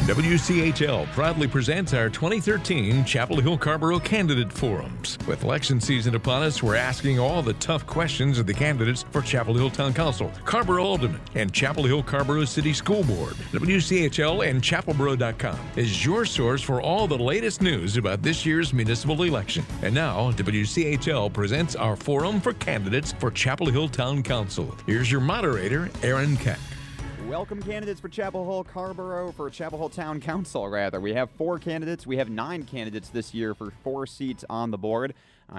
WCHL proudly presents our 2013 Chapel Hill Carrboro Candidate Forums. With election season upon us, we're asking all the tough questions of the candidates for Chapel Hill Town Council, Carrboro Alderman, and Chapel Hill Carrboro City School Board. WCHL and chapelboro.com is your source for all the latest news about this year's municipal election. And now, WCHL presents our Forum for Candidates for Chapel Hill Town Council. Here's your moderator, Aaron Keck. Welcome, candidates for Chapel Hill Carrboro, for Chapel Hill Town Council, rather. We have 4 candidates. We have 9 candidates this year for 4 seats on the board.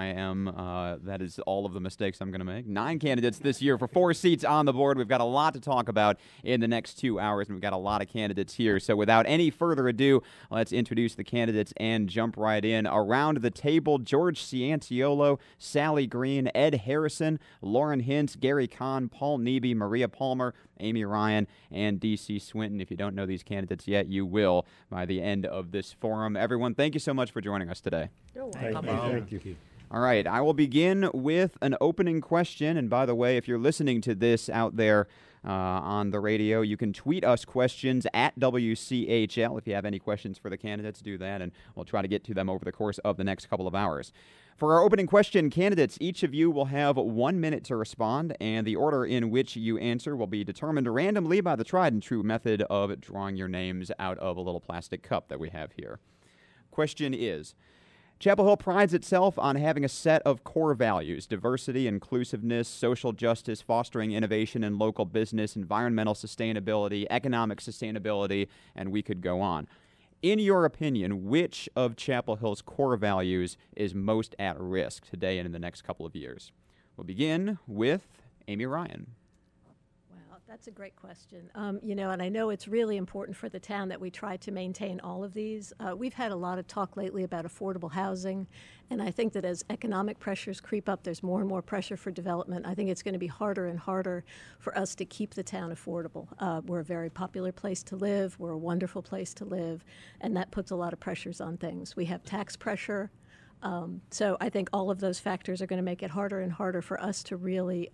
That is all of the mistakes I'm going to make. 9 candidates this year for 4 seats on the board. We've got a lot to talk about in the next 2 hours, and we've got a lot of candidates here. So without any further ado, let's introduce the candidates and jump right in. Around the table, George Cianciolo, Sally Green, Ed Harrison, Lauren Hintz, Gary Kahn, Paul Neby, Maria Palmer, Amy Ryan, and D.C. Swinton. If you don't know these candidates yet, you will by the end of this forum. Everyone, thank you so much for joining us today. Thank you. All right, I will begin with an opening question. And by the way, if you're listening to this out there on the radio, you can tweet us questions at WCHL. If you have any questions for the candidates, do that, and we'll try to get to them over the course of the next couple of hours. For our opening question, candidates, each of you will have 1 minute to respond, and the order in which you answer will be determined randomly by the tried and true method of drawing your names out of a little plastic cup that we have here. Question is, Chapel Hill prides itself on having a set of core values: diversity, inclusiveness, social justice, fostering innovation in local business, environmental sustainability, economic sustainability, and we could go on. In your opinion, which of Chapel Hill's core values is most at risk today and in the next couple of years? We'll begin with Amy Ryan. That's a great question. And I know it's really important for the town that we try to maintain all of these. We've had a lot of talk lately about affordable housing, and I think that as economic pressures creep up, there's more and more pressure for development. I think it's going to be harder and harder for us to keep the town affordable. We're a very popular place to live. We're a wonderful place to live, and that puts a lot of pressures on things. We have tax pressure. So I think all of those factors are going to make it harder and harder for us to really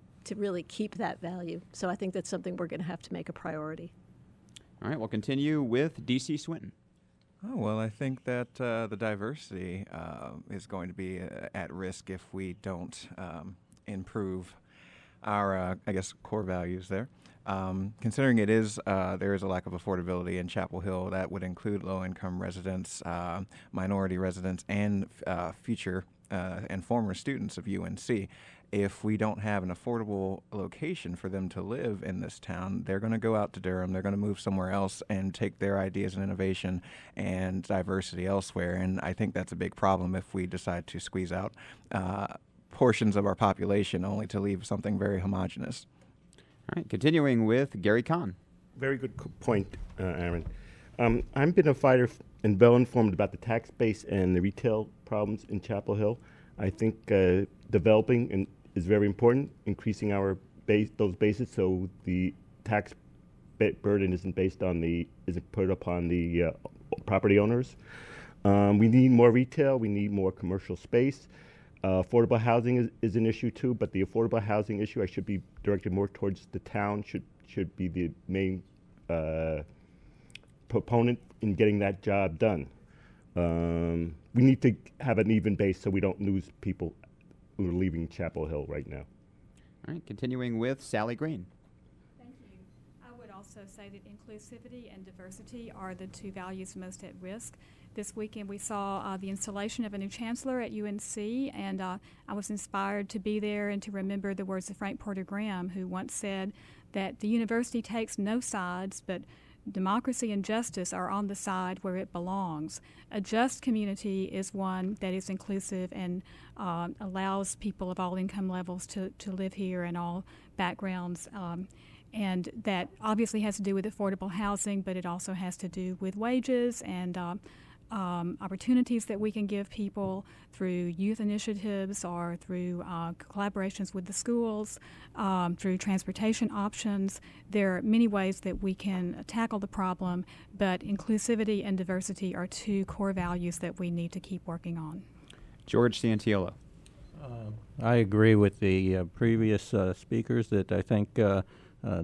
keep that value. So I think that's something we're going to have to make a priority. All right, we'll continue with D.C. Swinton. Oh, well, I think that the diversity is going to be at risk if we don't improve our, core values there. Considering there is a lack of affordability in Chapel Hill, that would include low-income residents, minority residents, and future and former students of UNC. If we don't have an affordable location for them to live in this town, they're going to go out to Durham, they're going to move somewhere else and take their ideas and innovation and diversity elsewhere. And I think that's a big problem if we decide to squeeze out portions of our population only to leave something very homogenous. All right, continuing with Gary Kahn. Very good point, Aaron. I've been a fighter and well informed about the tax base and the retail problems in Chapel Hill. I think developing is very important, increasing our those bases so the tax burden isn't put upon the property owners. We need more retail. We need more commercial space. Affordable housing is an issue too, but the affordable housing issue I should be directed more towards the town. Should be the main proponent in getting that job done. We need to have an even base so we don't lose people who are leaving Chapel Hill right now. All right, continuing with Sally Green. Thank you. I would also say that inclusivity and diversity are the 2 values most at risk. This weekend we saw the installation of a new chancellor at UNC, and I was inspired to be there and to remember the words of Frank Porter Graham, who once said that the university takes no sides, but democracy and justice are on the side where it belongs. A just community is one that is inclusive and allows people of all income levels to live here and all backgrounds. And that obviously has to do with affordable housing, but it also has to do with wages and opportunities that we can give people through youth initiatives or through collaborations with the schools, through transportation options. There are many ways that we can tackle the problem, but inclusivity and diversity are 2 core values that we need to keep working on. George Cianciolo. I agree with the previous speakers that I think the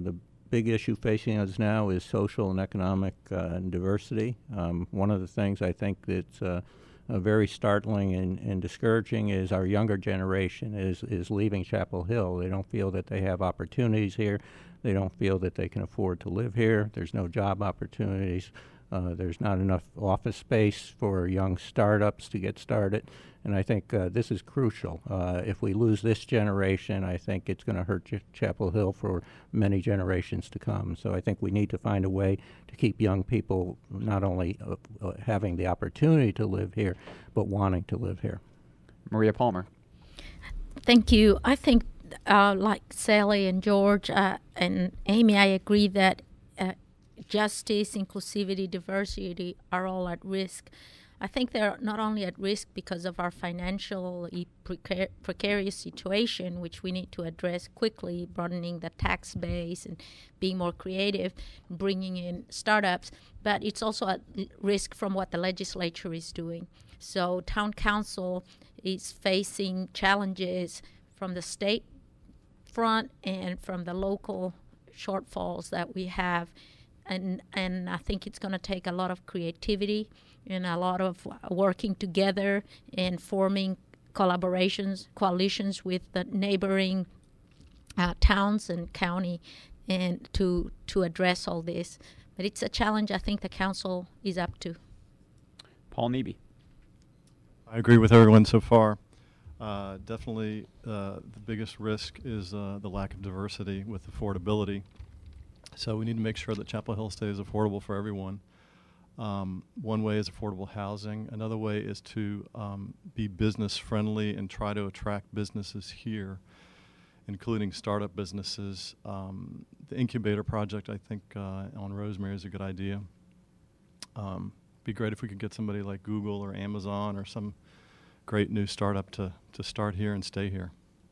big issue facing us now is social and economic diversity. One of the things I think that's very startling and discouraging is our younger generation is leaving Chapel Hill. They don't feel that they have opportunities here. They don't feel that they can afford to live here. There's no job opportunities. There's not enough office space for young startups to get started. And I think this is crucial. If we lose this generation, I think it's going to hurt Chapel Hill for many generations to come. So I think we need to find a way to keep young people not only having the opportunity to live here, but wanting to live here. Maria Palmer. Thank you. I think, like Sally and George and Amy, I agree that justice, inclusivity, diversity are all at risk. I think they're not only at risk because of our financial precarious situation, which we need to address quickly, broadening the tax base and being more creative, bringing in startups, but it's also at risk from what the legislature is doing. So town council is facing challenges from the state front and from the local shortfalls that we have. And I think it's going to take a lot of creativity and a lot of working together and forming coalitions with the neighboring towns and county, and to address all this. But it's a challenge I think the council is up to. Paul Neby. I agree with everyone so far. Definitely the biggest risk is the lack of diversity with affordability. So we need to make sure that Chapel Hill stays affordable for everyone. One way is affordable housing. Another way is to be business friendly and try to attract businesses here, including startup businesses. The incubator project, I think, on Rosemary is a good idea. Be great if we could get somebody like Google or Amazon or some great new startup to start here and stay here.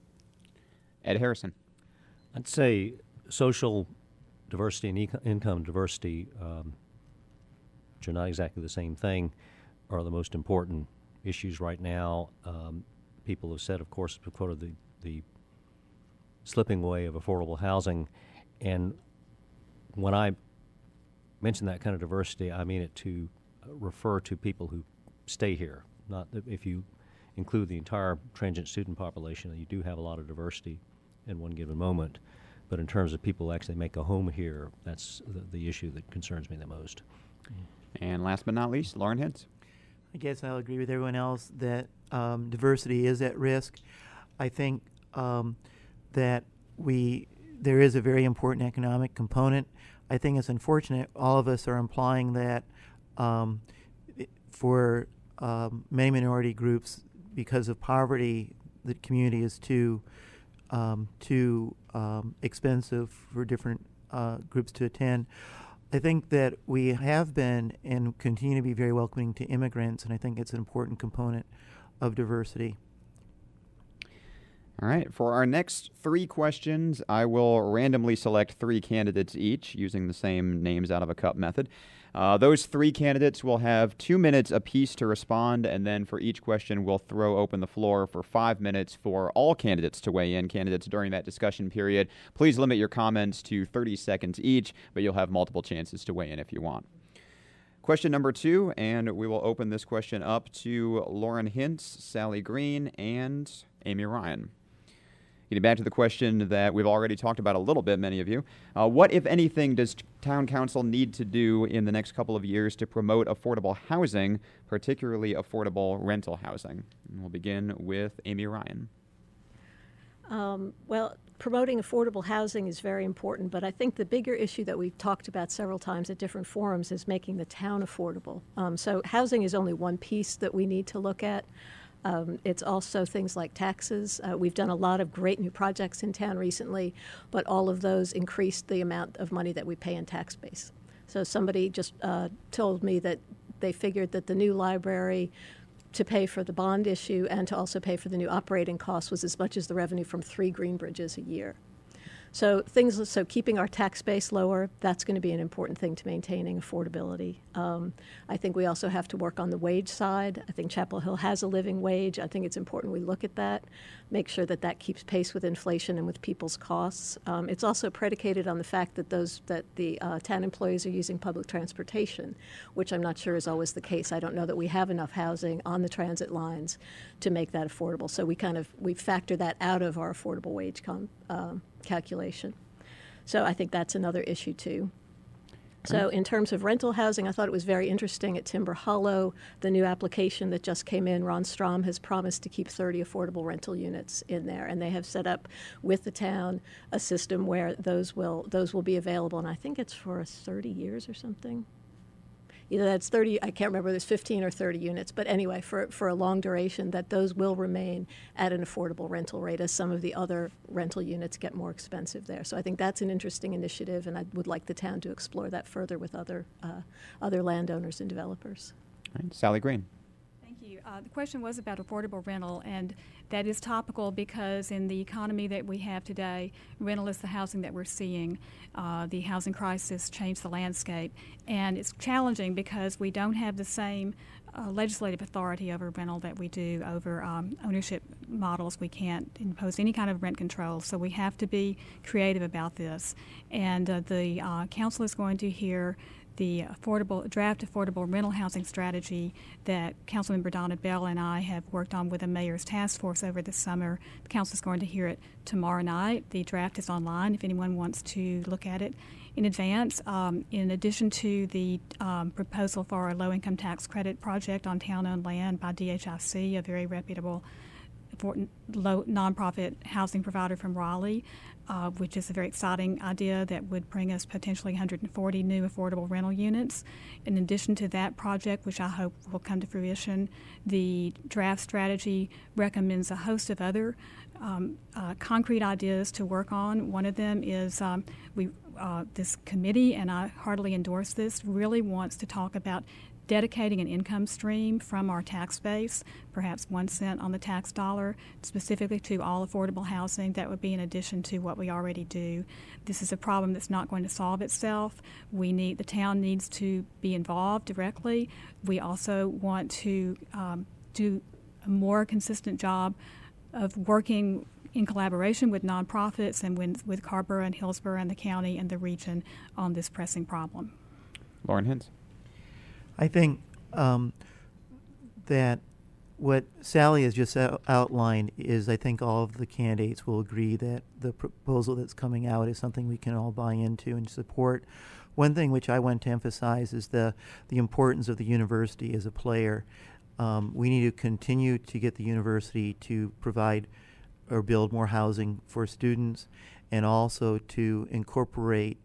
Ed Harrison. I'd say social diversity and income diversity, which are not exactly the same thing, are the most important issues right now. People have said, of course, quoted the slipping away of affordable housing. And when I mention that kind of diversity, I mean it to refer to people who stay here. Not that if you include the entire transient student population, you do have a lot of diversity in one given moment. But in terms of people who actually make a home here, that's the issue that concerns me the most. And last but not least, Lauren Hintz. I guess I'll agree with everyone else that diversity is at risk. I think that there is a very important economic component. I think it's unfortunate all of us are implying that for many minority groups, because of poverty, the community is too expensive for different groups to attend. I think that we have been and continue to be very welcoming to immigrants, and I think it's an important component of diversity. All right, for our next 3 questions, I will randomly select 3 candidates each using the same names out of a cup method. Those 3 candidates will have 2 minutes apiece to respond, and then for each question, we'll throw open the floor for 5 minutes for all candidates to weigh in. Candidates during that discussion period, please limit your comments to 30 seconds each, but you'll have multiple chances to weigh in if you want. Question number 2, and we will open this question up to Lauren Hintz, Sally Green, and Amy Ryan. Getting back to the question that we've already talked about a little bit, many of you. What, if anything, does Town Council need to do in the next couple of years to promote affordable housing, particularly affordable rental housing? And we'll begin with Amy Ryan. Well, promoting affordable housing is very important, but I think the bigger issue that we've talked about several times at different forums is making the town affordable. So housing is only one piece that we need to look at. It's also things like taxes. We've done a lot of great new projects in town recently, but all of those increased the amount of money that we pay in tax base. So somebody just told me that they figured that the new library, to pay for the bond issue and to also pay for the new operating costs, was as much as the revenue from 3 Green Bridges a year. So keeping our tax base lower, that's going to be an important thing to maintaining affordability. I think we also have to work on the wage side. I think Chapel Hill has a living wage. I think it's important we look at that, make sure that that keeps pace with inflation and with people's costs. It's also predicated on the fact that the town employees are using public transportation, which I'm not sure is always the case. I don't know that we have enough housing on the transit lines to make that affordable. So we factor that out of our affordable wage calculation. So I think that's another issue too. So in terms of rental housing, I thought it was very interesting at Timber Hollow, the new application that just came in. Ron Strom has promised to keep 30 affordable rental units in there, and they have set up with the town a system where those will be available, and I think it's for 30 years or something. Either that's 30, I can't remember, there's 15 or 30 units, but anyway, for a long duration, that those will remain at an affordable rental rate as some of the other rental units get more expensive there. So I think that's an interesting initiative, and I would like the town to explore that further with other landowners and developers. All right, Sally Green. Thank you. The question was about affordable rental, and that is topical because in the economy that we have today, rental is the housing that we're seeing. The housing crisis changed the landscape, and it's challenging because we don't have the same legislative authority over rental that we do over ownership models. We can't impose any kind of rent control, so we have to be creative about this. And the council is going to hear the draft affordable rental housing strategy that Councilmember Donna Bell and I have worked on with the Mayor's Task Force over the summer. The council is going to hear it tomorrow night. The draft is online if anyone wants to look at it in advance. In addition to the proposal for a low-income tax credit project on town-owned land by DHIC, a very reputable nonprofit housing provider from Raleigh, which is a very exciting idea that would bring us potentially 140 new affordable rental units. In addition to that project, which I hope will come to fruition, the draft strategy recommends a host of other concrete ideas to work on. One of them is this committee, and I heartily endorse this, really wants to talk about dedicating an income stream from our tax base, perhaps 1 cent on the tax dollar, specifically to all affordable housing. That would be in addition to what we already do. This is a problem that's not going to solve itself. The town needs to be involved directly. We also want to do a more consistent job of working in collaboration with nonprofits and with Carrboro and Hillsborough and the county and the region on this pressing problem. Lauren Hintz. I think that what Sally has just outlined is, I think all of the candidates will agree that the proposal that's coming out is something we can all buy into and support. One thing which I want to emphasize is the importance of the university as a player. We need to continue to get the university to provide or build more housing for students, and also to incorporate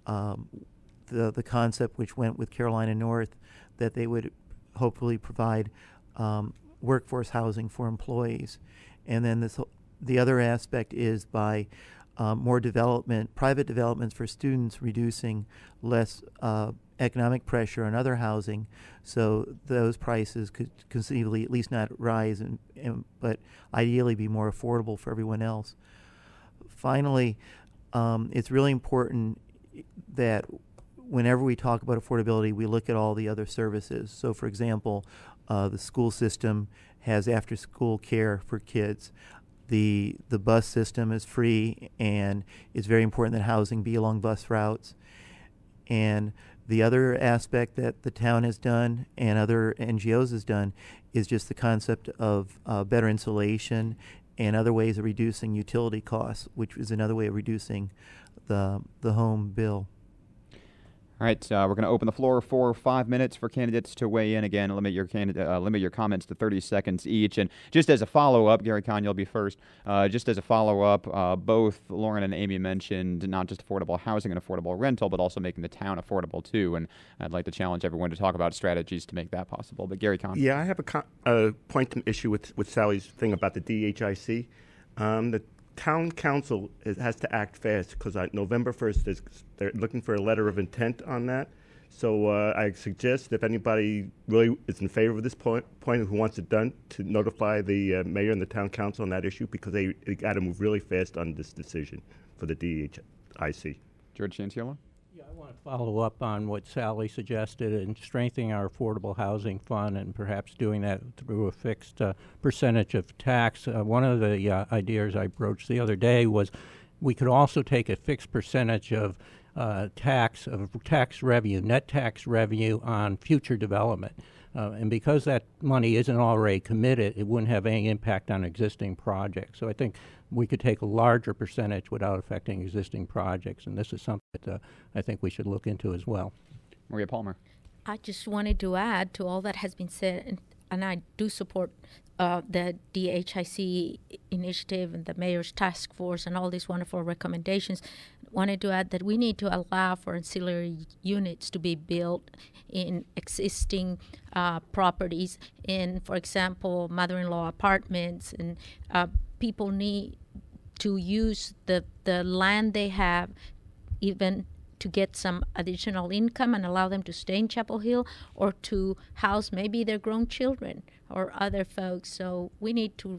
the concept which went with Carolina North, that they would hopefully provide workforce housing for employees. And then the other aspect is by more development, private developments for students, reducing less economic pressure on other housing, so those prices could conceivably at least not rise, but ideally be more affordable for everyone else. Finally, it's really important that whenever we talk about affordability, we look at all the other services. So, for example, the school system has after-school care for kids. The bus system is free, and it's very important that housing be along bus routes. And the other aspect that the town has done and other NGOs has done is just the concept of better insulation and other ways of reducing utility costs, which is another way of reducing the home bill. All right, we're going to open the floor for 5 minutes for candidates to weigh in. Again, limit your comments to 30 seconds each. And just as a follow-up, Gary Kahn, you'll be first. Just as a follow-up, both Lauren and Amy mentioned not just affordable housing and affordable rental, but also making the town affordable too. And I'd like to challenge everyone to talk about strategies to make that possible. But Gary Kahn. Yeah, I have a point and issue with Sally's thing about the DHIC. The town council has to act fast, because November 1st, they're looking for a letter of intent on that. So I suggest if anybody really is in favor of this point who wants it done, to notify the mayor and the town council on that issue, because they got to move really fast on this decision for the DHIC. George Cianciolo? Yeah, I want to follow up on what Sally suggested in strengthening our affordable housing fund and perhaps doing that through a fixed percentage of tax. One of the ideas I broached the other day was we could also take a fixed percentage of tax revenue, net tax revenue on future development. And because that money isn't already committed, it wouldn't have any impact on existing projects. So I think we could take a larger percentage without affecting existing projects, and this is something that I think we should look into as well. Maria Palmer. I just wanted to add to all that has been said, and I do support the DHIC initiative and the mayor's task force and all these wonderful recommendations. Wanted to add that we need to allow for ancillary units to be built in existing properties, in, for example, mother-in-law apartments, and people need to use the land they have even to get some additional income and allow them to stay in Chapel Hill or to house maybe their grown children or other folks. So we need to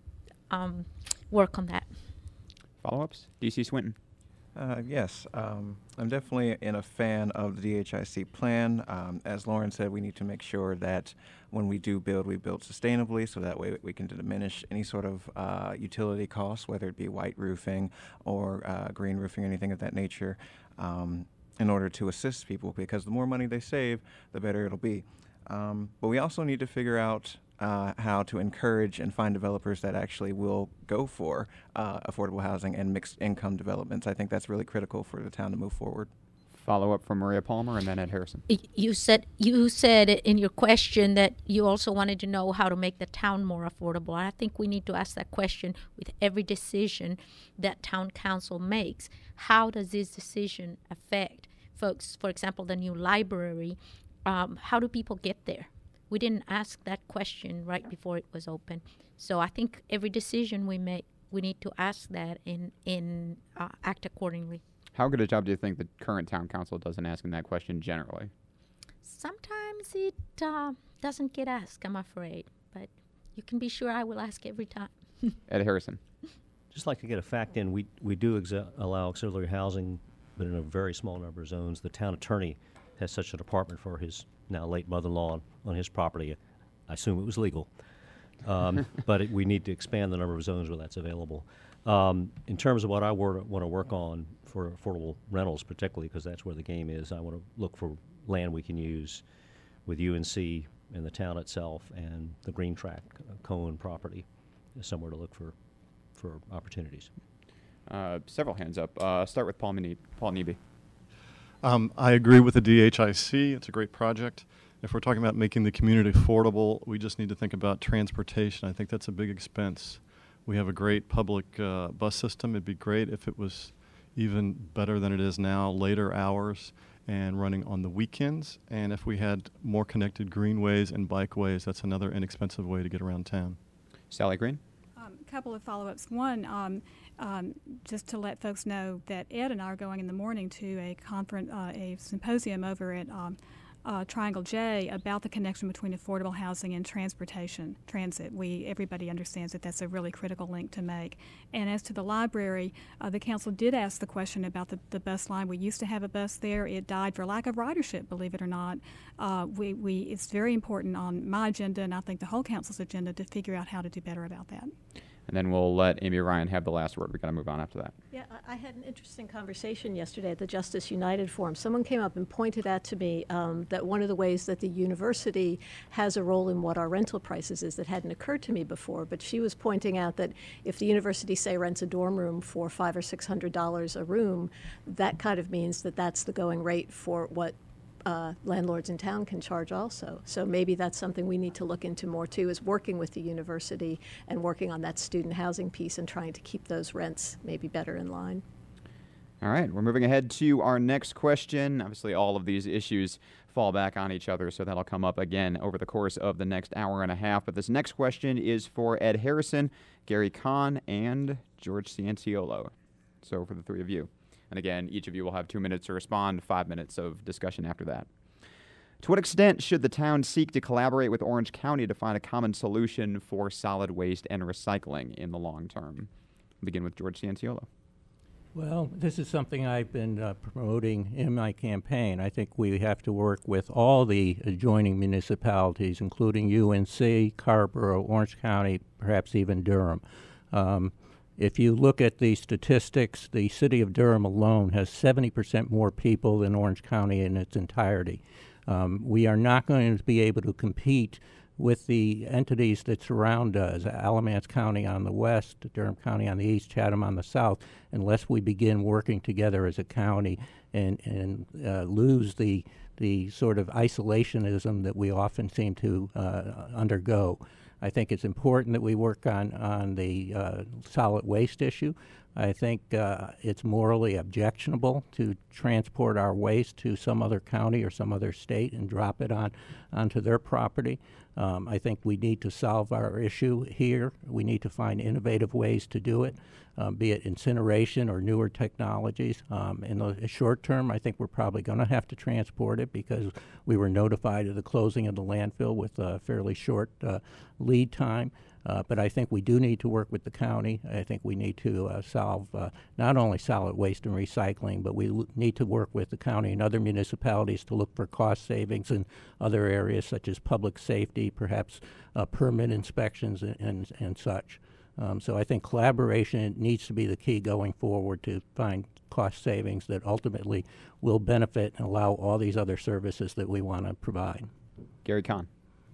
work on that. Follow-ups? D.C. Swinton. Yes, I'm definitely a fan of the DHIC plan. As Lauren said, we need to make sure that when we do build, we build sustainably, so that way we can diminish any sort of utility costs, whether it be white roofing or green roofing or anything of that nature, in order to assist people, because the more money they save, the better it'll be. But we also need to figure out how to encourage and find developers that actually will go for affordable housing and mixed income developments. I think that's really critical for the town to move forward. Follow up from Maria Palmer and then Ed Harrison. You said in your question that you also wanted to know how to make the town more affordable. I think we need to ask that question with every decision that town council makes. How does this decision affect folks? For example, the new library. How do people get there? We didn't ask that question right before it was open. So I think every decision we make, we need to ask that and act accordingly. How good a job do you think the current town council does in asking that question generally? Sometimes it doesn't get asked, I'm afraid. But you can be sure I will ask every time. Ed Harrison. Just like to get a fact in, we do allow auxiliary housing, but in a very small number of zones. The town attorney has such a department for his now late mother-in-law on his property. I assume it was legal. But we need to expand the number of zones where that's available. In terms of what I want to work on for affordable rentals, particularly because that's where the game is, I want to look for land we can use with UNC and the town itself and the Green Track Cohen property is somewhere to look for opportunities. Several hands up. Start with Paul Neby. I agree with the DHIC. It's a great project. If we're talking about making the community affordable, we just need to think about transportation. I think that's a big expense. We have a great public bus system. It'd be great if it was even better than it is now, later hours and running on the weekends. And if we had more connected greenways and bikeways, that's another inexpensive way to get around town. Sally Green? A couple of follow-ups. One, just to let folks know that Ed and I are going in the morning to a symposium over at Triangle J about the connection between affordable housing and transit. Everybody understands that that's a really critical link to make. And as to the library, the council did ask the question about the bus line. We used to have a bus there. It died for lack of ridership, believe it or not. It's very important on my agenda, and I think the whole council's agenda, to figure out how to do better about that. And then we'll let Amy Ryan have the last word. We've got to move on after that. Yeah, I had an interesting conversation yesterday at the Justice United Forum. Someone came up and pointed out to me that one of the ways that the university has a role in what our rental prices is that hadn't occurred to me before. But she was pointing out that if the university, say, rents a dorm room for $500 or $600 a room, that kind of means that that's the going rate for what landlords in town can charge also. So maybe that's something we need to look into more too, is working with the university and working on that student housing piece and trying to keep those rents maybe better in line. All right, we're moving ahead to our next question. Obviously, all of these issues fall back on each other, so that'll come up again over the course of the next hour and a half. But this next question is for Ed Harrison, Gary Kahn, and George Cianciolo. So for the three of you. And again, each of you will have 2 minutes to respond, 5 minutes of discussion after that. To what extent should the town seek to collaborate with Orange County to find a common solution for solid waste and recycling in the long term? We'll begin with George Cianciolo. Well, this is something I've been promoting in my campaign. I think we have to work with all the adjoining municipalities, including UNC, Carrboro, Orange County, perhaps even Durham. If you look at the statistics, the city of Durham alone has 70% more people than Orange County in its entirety. We are not going to be able to compete with the entities that surround us, Alamance County on the west, Durham County on the east, Chatham on the south, unless we begin working together as a county and lose the sort of isolationism that we often seem to undergo. I think it's important that we work on the solid waste issue. I think it's morally objectionable to transport our waste to some other county or some other state and drop it onto their property. I think we need to solve our issue here. We need to find innovative ways to do it, be it incineration or newer technologies. In the short term, I think we're probably going to have to transport it because we were notified of the closing of the landfill with a fairly short lead time. But I think we do need to work with the county. I think we need to solve not only solid waste and recycling, but we need to work with the county and other municipalities to look for cost savings in other areas such as public safety, perhaps permit inspections and such. So I think collaboration needs to be the key going forward to find cost savings that ultimately will benefit and allow all these other services that we want to provide. Gary Kahn.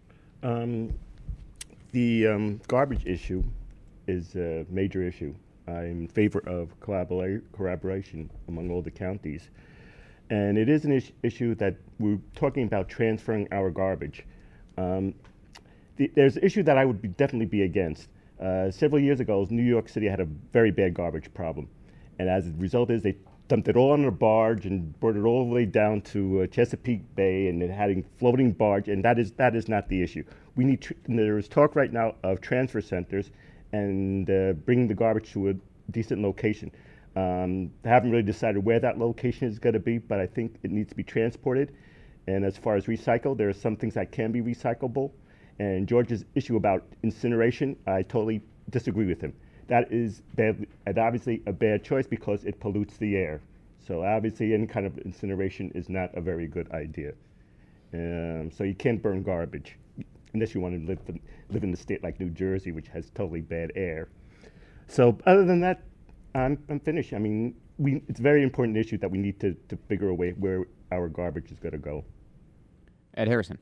The garbage issue is a major issue. I'm in favor of collaboration among all the counties. And it is an issue that we're talking about transferring our garbage. There's an issue that I would definitely be against. Several years ago, New York City had a very bad garbage problem. And as a result is they dumped it all on a barge and brought it all the way down to Chesapeake Bay and then having floating barge, and that is not the issue. We need there is talk right now of transfer centers and bringing the garbage to a decent location. I haven't really decided where that location is going to be, but I think it needs to be transported. And as far as recycle, there are some things that can be recyclable. And George's issue about incineration, I totally disagree with him. That is bad, and obviously a bad choice because it pollutes the air. So obviously any kind of incineration is not a very good idea. So you can't burn garbage unless you want to live in a state like New Jersey, which has totally bad air. So other than that, I'm finished. I mean, it's a very important issue that we need to figure a way where our garbage is going to go. Ed Harrison.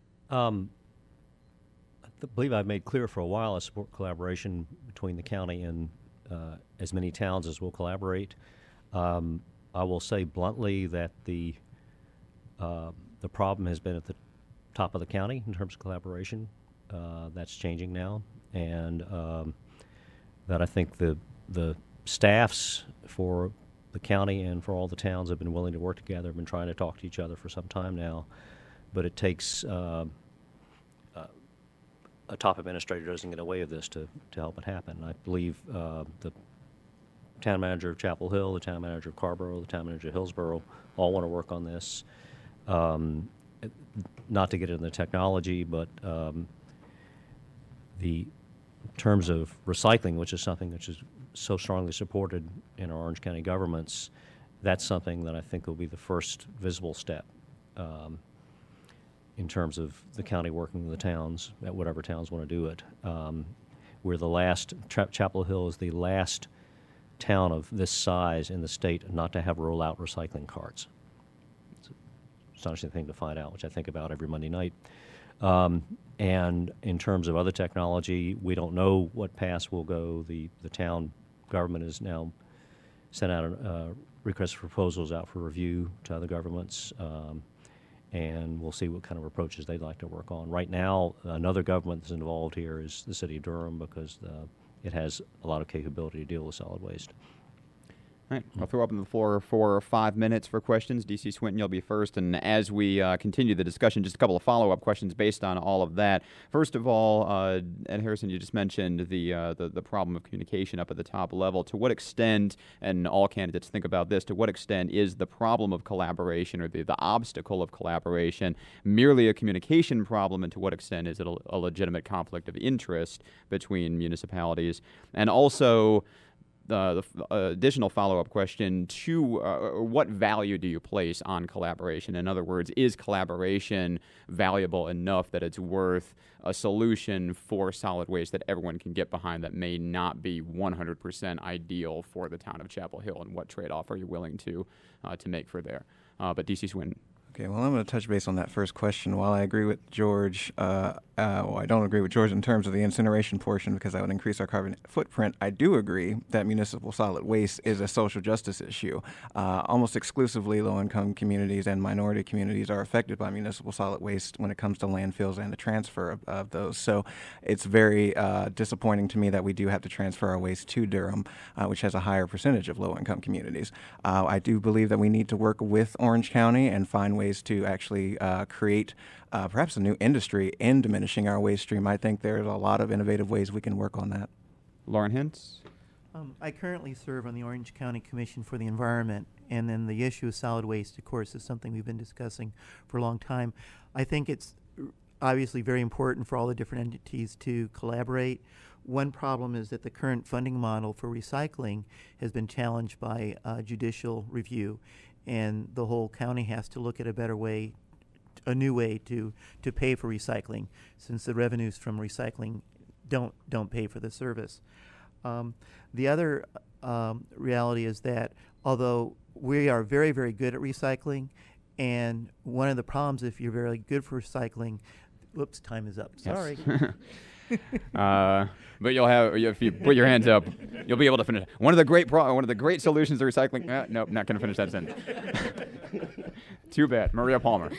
I believe I've made clear for a while I support collaboration between the county and as many towns as will collaborate. I will say bluntly that the problem has been at the top of the county in terms of collaboration. That's changing now, and that I think the staffs for the county and for all the towns have been willing to work together, have been trying to talk to each other for some time now, but it takes a top administrator doesn't get away with this to help it happen. I believe the town manager of Chapel Hill, the town manager of Carrboro, the town manager of Hillsborough all want to work on this. Not to get into the technology, but the terms of recycling, which is something which is so strongly supported in our Orange County governments, that's something that I think will be the first visible step in terms of the county working with the towns, at whatever towns want to do it. We're the last, Chapel Hill is the last town of this size in the state not to have roll-out recycling carts. It's an astonishing thing to find out, which I think about every Monday night. And in terms of other technology, we don't know what paths will go. The town government has now sent out a request for proposals out for review to other governments, and we'll see what kind of approaches they'd like to work on. Right now, another government that's involved here is the city of Durham because it has a lot of capability to deal with solid waste. All right, I'll throw open the floor for 5 minutes for questions. D.C. Swinton, you'll be first. And as we continue the discussion, just a couple of follow-up questions based on all of that. First of all, Ed Harrison, you just mentioned the problem of communication up at the top level. To what extent, and all candidates think about this, to what extent is the problem of collaboration or the obstacle of collaboration merely a communication problem, and to what extent is it a legitimate conflict of interest between municipalities? And also, additional follow-up question to what value do you place on collaboration? In other words, is collaboration valuable enough that it's worth a solution for solid waste that everyone can get behind that may not be 100% ideal for the town of Chapel Hill? And what trade-off are you willing to make for there? But D.C. Swinton. Okay, well, I'm going to touch base on that first question. While I agree with George, I don't agree with George in terms of the incineration portion because that would increase our carbon footprint. I do agree that municipal solid waste is a social justice issue. Almost exclusively low-income communities and minority communities are affected by municipal solid waste when it comes to landfills and the transfer of those. So it's very disappointing to me that we do have to transfer our waste to Durham, which has a higher percentage of low-income communities. I do believe that we need to work with Orange County and find ways to actually create perhaps a new industry in diminishing our waste stream. I think there's a lot of innovative ways we can work on that. Lauren Hintz? I currently serve on the Orange County Commission for the Environment, and then the issue of solid waste, of course, is something we've been discussing for a long time. I think it's obviously very important for all the different entities to collaborate. One problem is that the current funding model for recycling has been challenged by judicial review, and the whole county has to look at a new way to pay for recycling, since the revenues from recycling don't pay for the service. The other reality is that although we are very, very good at recycling, and one of the problems if you're very good for recycling, whoops, time is up. Sorry. But you'll have, if you put your hands up, you'll be able to finish. One of the great solutions to recycling. Nope, not going to finish that sentence. Too bad, Maria Palmer.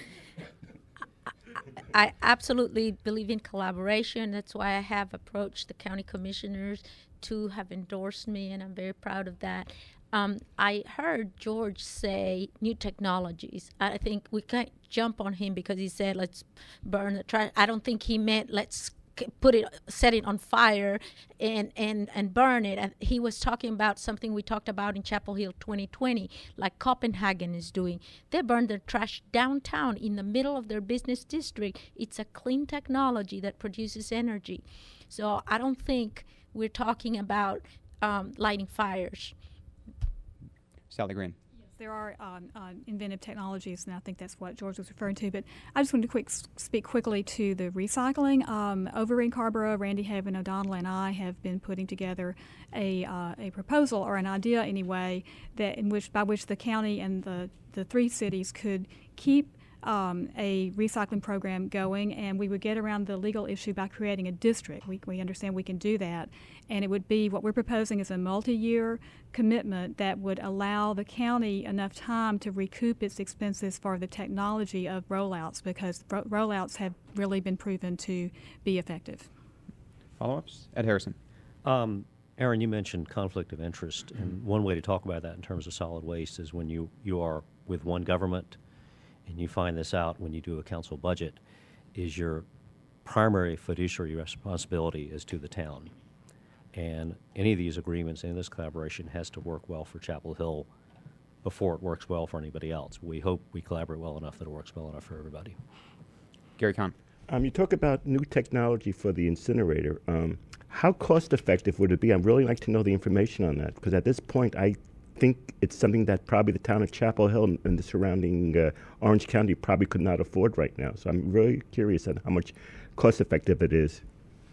I absolutely believe in collaboration. That's why I have approached the county commissioners. 2 have endorsed me, and I'm very proud of that. I heard George say new technologies. I think we can't jump on him because he said let's burn the trash. I don't think he meant let's set it on fire and burn it. And he was talking about something we talked about in Chapel Hill 2020, like Copenhagen is doing. They burn their trash downtown in the middle of their business district. It's a clean technology that produces energy. So I don't think we're talking about lighting fires. Sally Green. There are inventive technologies, and I think that's what George was referring to. But I just wanted to speak quickly to the recycling. Over in Carrboro, Randy Haven O'Donnell and I have been putting together a proposal, or an idea anyway, by which the county and the 3 cities could keep a recycling program going, and we would get around the legal issue by creating a district. We understand we can do that, and it would be, what we're proposing is a multi-year commitment that would allow the county enough time to recoup its expenses for the technology of rollouts, because rollouts have really been proven to be effective. Follow-ups? Ed Harrison. Aaron, you mentioned conflict of interest, and one way to talk about that in terms of solid waste is when you are with one government, and you find this out when you do a council budget, is your primary fiduciary responsibility is to the town. And any of these agreements, any of this collaboration has to work well for Chapel Hill before it works well for anybody else. We hope we collaborate well enough that it works well enough for everybody. Gary Kahn. You talk about new technology for the incinerator. How cost effective would it be? I'd really like to know the information on that, because at this point I think it's something that probably the town of Chapel Hill and the surrounding Orange County probably could not afford right now. So I'm really curious on how much cost effective it is.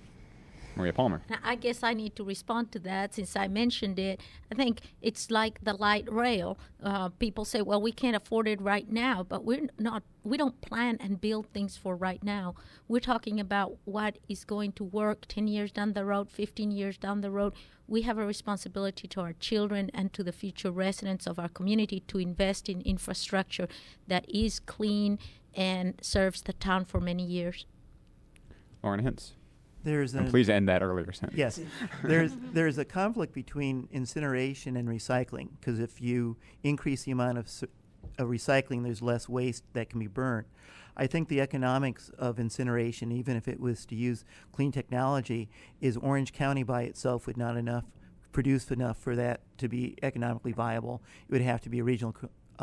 Maria Palmer. Now, I guess I need to respond to that since I mentioned it. I think it's like the light rail. People say, well, we can't afford it right now, but we don't plan and build things for right now. We're talking about what is going to work 10 years down the road, 15 years down the road. We have a responsibility to our children and to the future residents of our community to invest in infrastructure that is clean and serves the town for many years. Lauren Hintz. And please end that earlier sentence. Yes. There's a conflict between incineration and recycling, because if you increase the amount of recycling, there's less waste that can be burnt. I think the economics of incineration, even if it was to use clean technology, is Orange County by itself would not produce enough for that to be economically viable. It would have to be a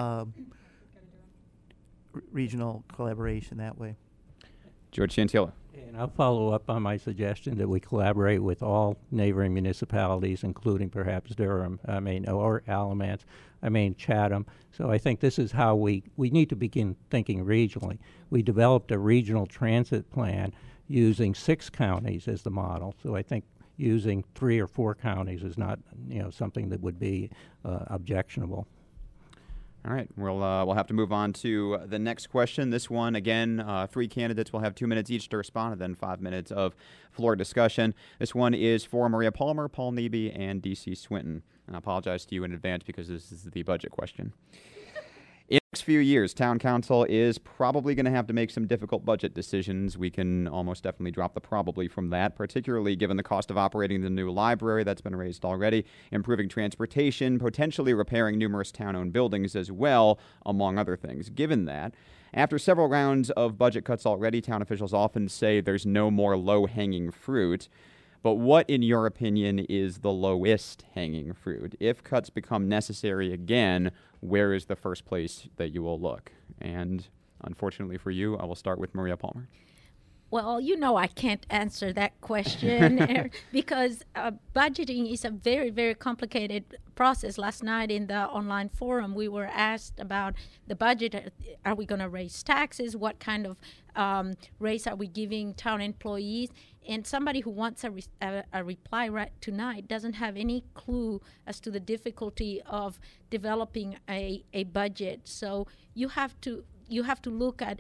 regional collaboration that way. George Chantillo. And I'll follow up on my suggestion that we collaborate with all neighboring municipalities, including perhaps Durham, or Alamance, Chatham. So I think this is how we need to begin thinking regionally. We developed a regional transit plan using 6 counties as the model. So I think using 3 or 4 counties is not, something that would be objectionable. All right, we'll have to move on to the next question. This one, again, 3 candidates will have 2 minutes each to respond, and then 5 minutes of floor discussion. This one is for Maria Palmer, Paul Neby, and D.C. Swinton. And I apologize to you in advance because this is the budget question. In the next few years, Town Council is probably going to have to make some difficult budget decisions. We can almost definitely drop the probably from that, particularly given the cost of operating the new library that's been raised already, improving transportation, potentially repairing numerous town-owned buildings as well, among other things. Given that, after several rounds of budget cuts already, town officials often say there's no more low-hanging fruit. But what, in your opinion, is the lowest hanging fruit? If cuts become necessary again, where is the first place that you will look? And unfortunately for you, I will start with Maria Palmer. Well, I can't answer that question because budgeting is a very, very complicated process. Last night in the online forum, we were asked about the budget. Are we going to raise taxes? What kind of raise are we giving town employees? And somebody who wants a reply right tonight doesn't have any clue as to the difficulty of developing a budget. So you have to look at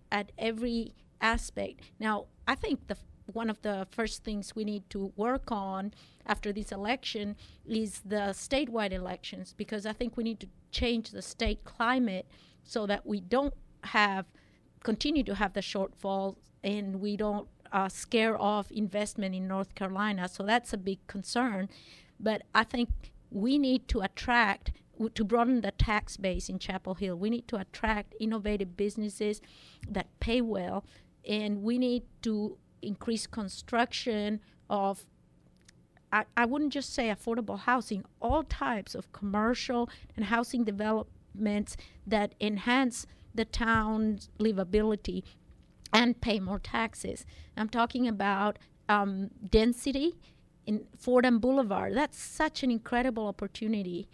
every aspect. Now, I think one of the first things we need to work on after this election is the statewide elections, because I think we need to change the state climate so that we don't continue to have the shortfalls and we don't scare off investment in North Carolina. So that's a big concern. But I think we need to broaden the tax base in Chapel Hill. We need to attract innovative businesses that pay well, and we need to increase construction of, I wouldn't just say affordable housing, all types of commercial and housing developments that enhance the town's livability and pay more taxes. I'm talking about density in Fordham Boulevard. That's such an incredible opportunity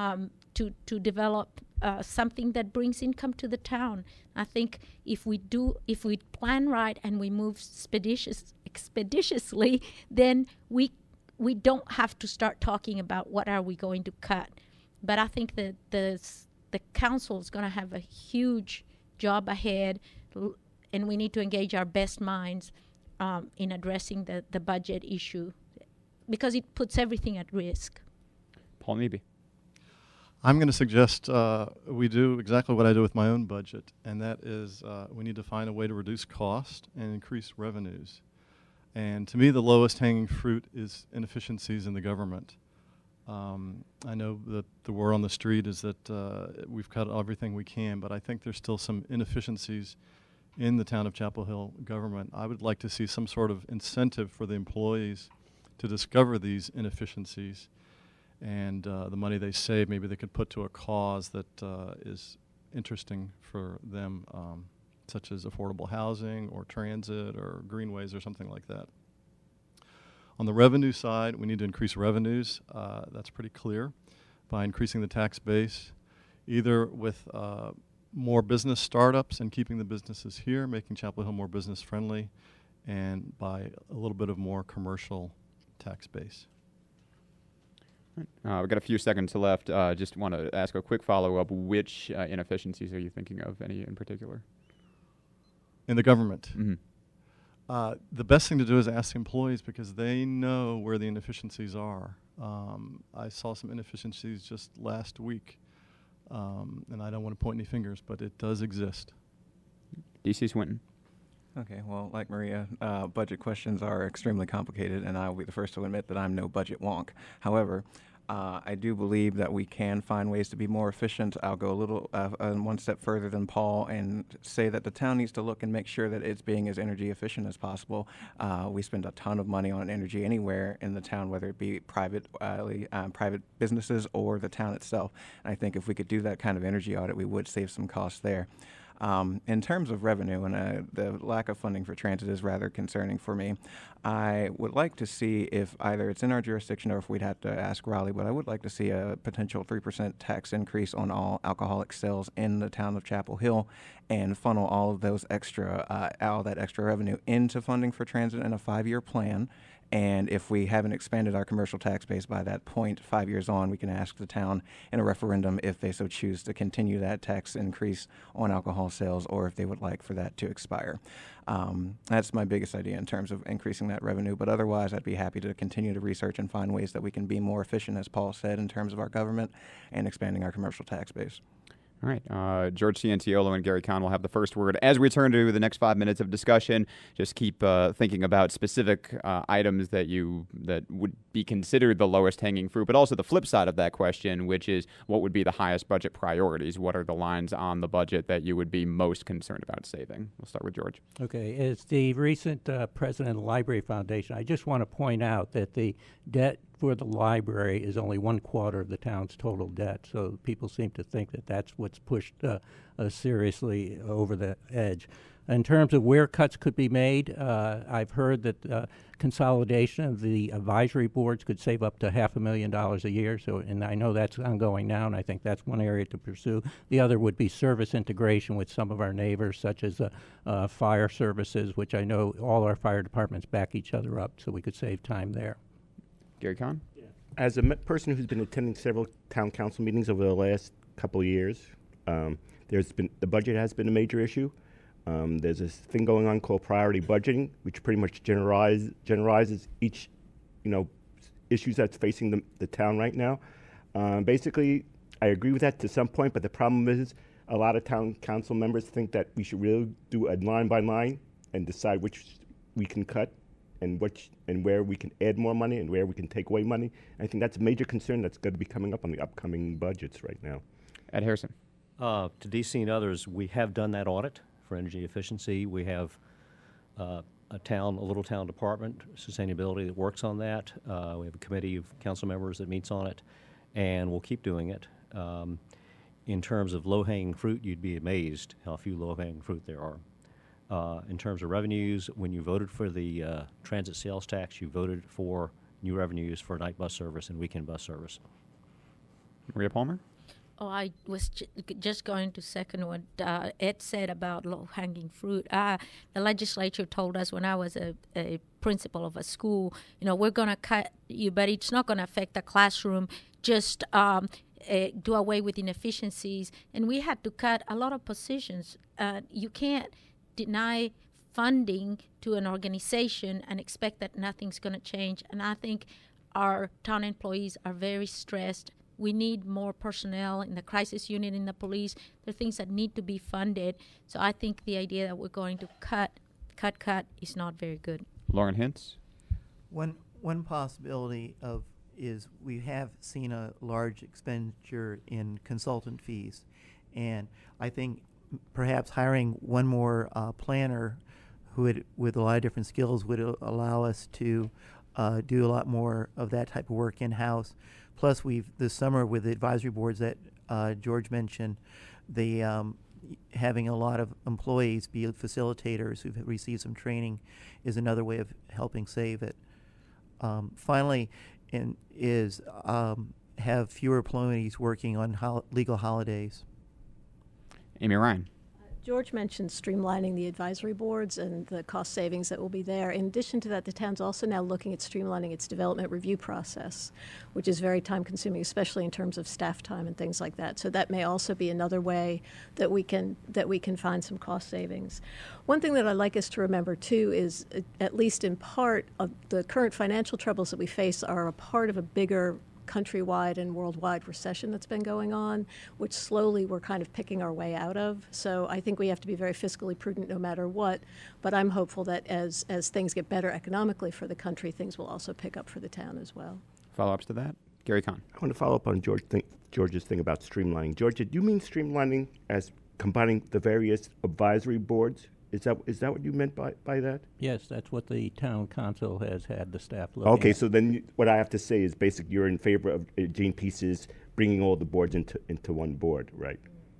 to develop something that brings income to the town. I think if we plan right and we move expeditiously, then we don't have to start talking about what are we going to cut. But I think that the council is going to have a huge job ahead, and we need to engage our best minds in addressing the budget issue, because it puts everything at risk. Paul Neby. I'm going to suggest we do exactly what I do with my own budget, and that is we need to find a way to reduce cost and increase revenues. And to me, the lowest hanging fruit is inefficiencies in the government. I know that the word on the street is that we've cut everything we can, but I think there's still some inefficiencies in the town of Chapel Hill government. I would like to see some sort of incentive for the employees to discover these inefficiencies, and the money they save, maybe they could put to a cause that is interesting for them, such as affordable housing or transit or greenways or something like that. On the revenue side, we need to increase revenues. That's pretty clear by increasing the tax base, either with more business startups and keeping the businesses here, making Chapel Hill more business friendly, and by a little bit of more commercial tax base. We've got a few seconds left. Just want to ask a quick follow-up. Which inefficiencies are you thinking of, any in particular? In the government? Mm-hmm. The best thing to do is ask employees, because they know where the inefficiencies are. I saw some inefficiencies just last week, and I don't want to point any fingers, but it does exist. D.C. Swinton. Okay, well, like Maria, budget questions are extremely complicated, and I will be the first to admit that I'm no budget wonk. However, I do believe that we can find ways to be more efficient. I'll go a little one step further than Paul and say that the town needs to look and make sure that it's being as energy efficient as possible. We spend a ton of money on energy anywhere in the town, whether it be private businesses or the town itself. And I think if we could do that kind of energy audit, we would save some costs there. In terms of revenue, and the lack of funding for transit is rather concerning for me. I would like to see if either it's in our jurisdiction or if we'd have to ask Raleigh, but I would like to see a potential 3% tax increase on all alcoholic sales in the town of Chapel Hill and funnel all of those all that extra revenue into funding for transit in a 5-year plan. And if we haven't expanded our commercial tax base by that point 5 years on, we can ask the town in a referendum if they so choose to continue that tax increase on alcohol sales or if they would like for that to expire. That's my biggest idea in terms of increasing that revenue. But otherwise, I'd be happy to continue to research and find ways that we can be more efficient, as Paul said, in terms of our government and expanding our commercial tax base. All right. George Cianciolo and Gary Kahn will have the first word. As we turn to the next 5 minutes of discussion, just keep thinking about specific items that would be considered the lowest hanging fruit, but also the flip side of that question, which is what would be the highest budget priorities? What are the lines on the budget that you would be most concerned about saving? We'll start with George. Okay. As the recent president of the Library Foundation, I just want to point out that the debt for the library is only 1/4 of the town's total debt. So people seem to think that that's what's pushed seriously over the edge. In terms of where cuts could be made, I've heard that consolidation of the advisory boards could save up to $500,000 a year. So, and I know that's ongoing now, and I think that's one area to pursue. The other would be service integration with some of our neighbors, such as fire services, which I know all our fire departments back each other up, so we could save time there. Gary Kahn? As a person who's been attending several town council meetings over the last couple of years, the budget has been a major issue. There's this thing going on called priority budgeting, which pretty much generalizes each, issues that's facing the town right now. Basically, I agree with that to some point, but the problem is a lot of town council members think that we should really do a line by line and decide which we can cut and where we can add more money and where we can take away money. I think that's a major concern that's going to be coming up on the upcoming budgets right now. Ed Harrison. To DC and others, we have done that audit for energy efficiency. We have a little town department, sustainability, that works on that. We have a committee of council members that meets on it, and we'll keep doing it. In terms of low-hanging fruit, you'd be amazed how few low-hanging fruit there are. In terms of revenues, when you voted for the transit sales tax, you voted for new revenues for night bus service and weekend bus service. Maria Palmer? Oh, I was just going to second what Ed said about low-hanging fruit. The legislature told us when I was a principal of a school, we're going to cut you, but it's not going to affect the classroom. Just do away with inefficiencies. And we had to cut a lot of positions. You can't deny funding to an organization and expect that nothing's going to change. And I think our town employees are very stressed. We need more personnel in the crisis unit, in the police. There are things that need to be funded. So I think the idea that we're going to cut is not very good. Lauren Hintz? One possibility is we have seen a large expenditure in consultant fees. And I think perhaps hiring one more planner with a lot of different skills would allow us to do a lot more of that type of work in-house. Plus, this summer with the advisory boards that George mentioned, having a lot of employees be facilitators who've received some training is another way of helping save it. Finally, have fewer employees working on legal holidays. Amy Ryan. George mentioned streamlining the advisory boards and the cost savings that will be there. In addition to that, the town's also now looking at streamlining its development review process, which is very time-consuming, especially in terms of staff time and things like that. So that may also be another way that we can find some cost savings. One thing that I'd like us to remember, too, is at least in part of the current financial troubles that we face are a part of a bigger countrywide and worldwide recession that's been going on, which slowly we're kind of picking our way out of. So I think we have to be very fiscally prudent no matter what, but I'm hopeful that as things get better economically for the country, things will also pick up for the town as well. Follow-ups to that? Gary Kahn. I want to follow up on George's thing about streamlining. George, did you mean streamlining as combining the various advisory boards? Is that what you meant by that? Yes, that's what the town council has had the staff look Okay, at. so then what I have to say is basically you're in favor of Gene Peace's bringing all the boards into one board, right?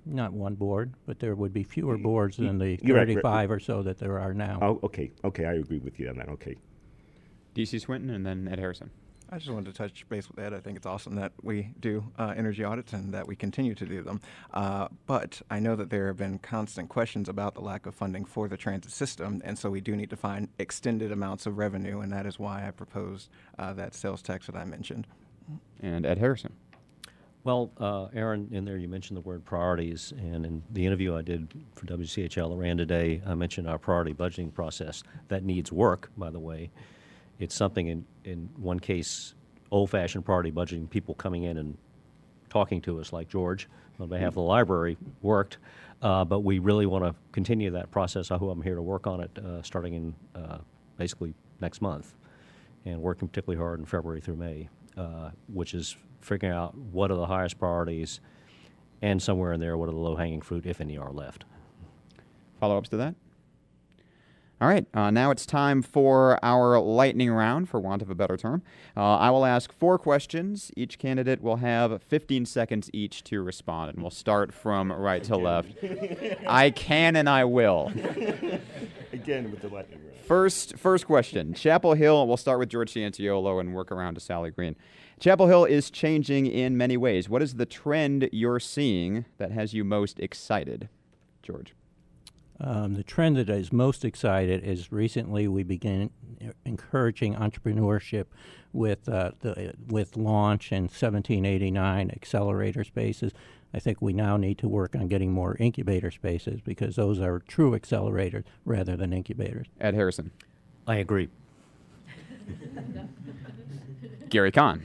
Not one board, but there would be fewer boards than the you're right, 35 or so that there are now. Oh, okay, I agree with you on that, okay. DC Swinton and then Ed Harrison. I just wanted to touch base with Ed. I think it's awesome that we do energy audits and that we continue to do them. But I know that there have been constant questions about the lack of funding for the transit system, and so we do need to find extended amounts of revenue, and that is why I proposed that sales tax that I mentioned. And Ed Harrison. Well, Aaron, in there you mentioned the word priorities, and in the interview I did for WCHL that ran today, I mentioned our priority budgeting process. That needs work, by the way. It's something in one case, old-fashioned priority budgeting, people coming in and talking to us like George on behalf of the library worked, but we really want to continue that process. I'm here to work on it starting in basically next month and working particularly hard in February through May, which is figuring out what are the highest priorities and somewhere in there what are the low-hanging fruit, if any, are left. Follow-ups to that? All right, now it's time for our lightning round, for want of a better term. I will ask 4 questions. Each candidate will have 15 seconds each to respond, and we'll start from right to left. I can and I will. Again with the lightning round. First question. Chapel Hill, we'll start with George Cianciolo and work around to Sally Green. Chapel Hill is changing in many ways. What is the trend you're seeing that has you most excited? George. The trend that is most excited is recently we began encouraging entrepreneurship with launch and 1789 accelerator spaces. I think we now need to work on getting more incubator spaces because those are true accelerators rather than incubators. Ed Harrison. I agree. Gary Kahn.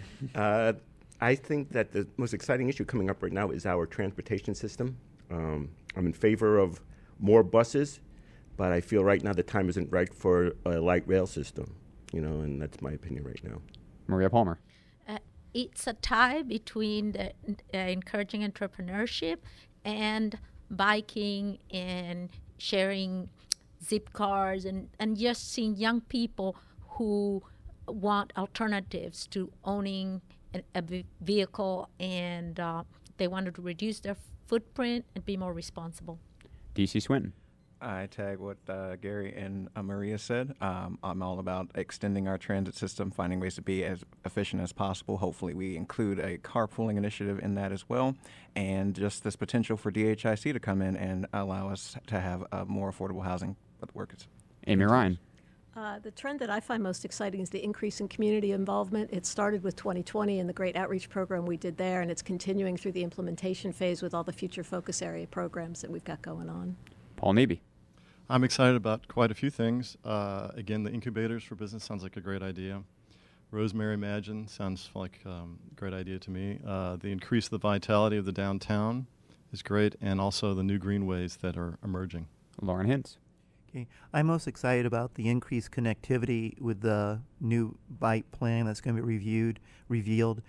I think that the most exciting issue coming up right now is our transportation system. I'm in favor of more buses, but I feel right now the time isn't right for a light rail system, and that's my opinion right now. Maria Palmer. It's a tie between the, encouraging entrepreneurship and biking and sharing zip cars and just seeing young people who want alternatives to owning a vehicle and they wanted to reduce their footprint and be more responsible. DC Swinton. I tag what Gary and Maria said. I'm all about extending our transit system, finding ways to be as efficient as possible. Hopefully we include a carpooling initiative in that as well, and just this potential for DHIC to come in and allow us to have more affordable housing for the workers. Amy Ryan. The trend that I find most exciting is the increase in community involvement. It started with 2020 and the great outreach program we did there, and it's continuing through the implementation phase with all the future focus area programs that we've got going on. Paul Neby. I'm excited about quite a few things. Again, the incubators for business sounds like a great idea. Rosemary Imagine sounds like a great idea to me. The increase of the vitality of the downtown is great, and also the new greenways that are emerging. Lauren Hintz. Okay. I'm most excited about the increased connectivity with the new bike plan that's going to be revealed,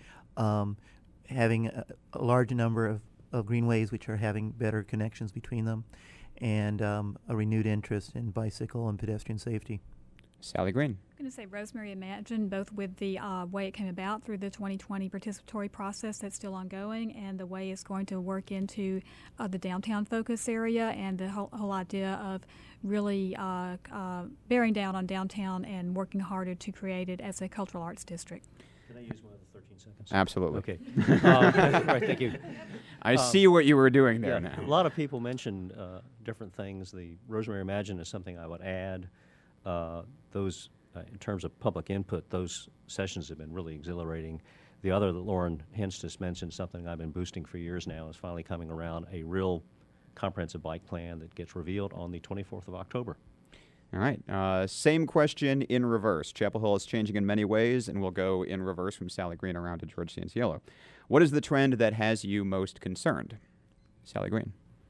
having a large number of greenways which are having better connections between them, and a renewed interest in bicycle and pedestrian safety. Sally Green. I'm going to say Rosemary Imagine, both with the way it came about through the 2020 participatory process that's still ongoing, and the way it's going to work into the downtown focus area, and the whole idea of really bearing down on downtown and working harder to create it as a cultural arts district. Can I use one of the 13 seconds? Absolutely. Okay. Right, thank you. I see what you were doing there now. A lot of people mentioned different things. The Rosemary Imagine is something I would add. Those, in terms of public input, those sessions have been really exhilarating. The other that Lauren Hintz just mentioned, something I've been boosting for years now, is finally coming around, a real comprehensive bike plan that gets revealed on the 24th of October. All right. Same question in reverse. Chapel Hill is changing in many ways, and we'll go in reverse from Sally Green around to George Cianciolo. What is the trend that has you most concerned? Sally Green.